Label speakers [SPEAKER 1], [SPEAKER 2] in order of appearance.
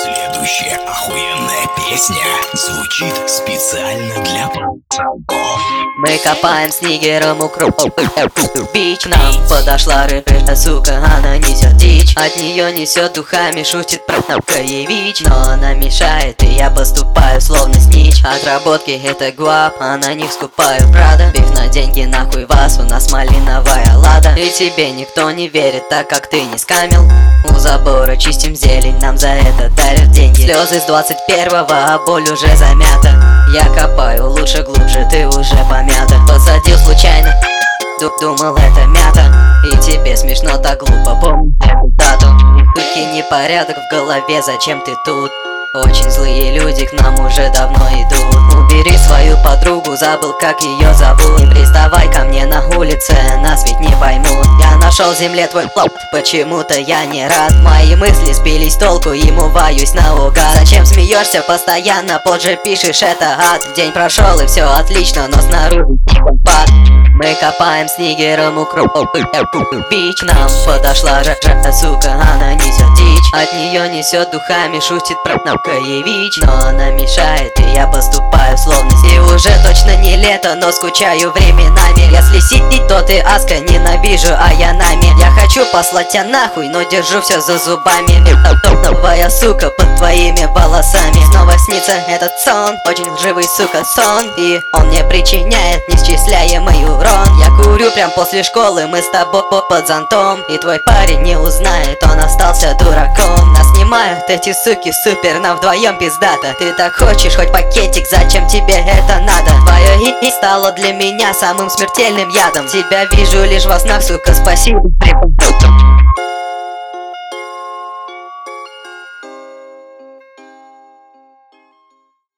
[SPEAKER 1] Следующая охуенная песня звучит специально для пацанков.
[SPEAKER 2] Мы копаем с нигером укроп бич. Нам подошла рыжая сука, она несет дичь. От нее несет духами, шутит про Каевич. Но она мешает, и я поступаю словно снич. Отработки это гуап, а на них скупаю Прада. Биф на деньги, нахуй вас, у нас малиновая лада. И тебе никто не верит, так как ты не скамил. У забора чистим зелень, нам за это дарят деньги. Слезы с 21-го, а боль уже замята. Я копаю лучше, глубже, ты уже помята. Посадил случайно, думал это мята. И тебе смешно, так глупо, помню дату. Суки, непорядок в голове, зачем ты тут? Очень злые люди к нам уже давно идут. Убери свою подругу, забыл как ее зовут. Не приставай ко мне на улице, нас ведь не поймут. Я нашел в земле твой плод, почему-то я не рад. Мои мысли сбились с толку, ему ваюсь наугад. Зачем смеешься постоянно, позже пишешь это ад. День прошел и все отлично, но снаружи пад. Мы копаем с нигером укроп бич. Нам подошла рыжая сука, она несет дичь. От нее несет духами, шутит про Каевич. Но она мешает, и я поступаю словно и уже точно не лето, но скучаю временами. Если сидеть, то ты аска, ненавижу, а я нами. Я хочу послать тебя нахуй, но держу все за зубами. Новая сука под твоими волосами. Снова снится этот сон, очень лживый сука сон. И он мне причиняет неисчисляемый урон. Я курю прям после школы, мы с тобой под зонтом. И твой парень не узнает, он остался дураком. Нас снимают эти суки, супер, нам вдвоем пиздата. Ты так хочешь хоть пакетик, зачем тебе это надо? Твое и стало для меня самым смертельным ядом. Тебя вижу лишь во снах, сука, спасибо.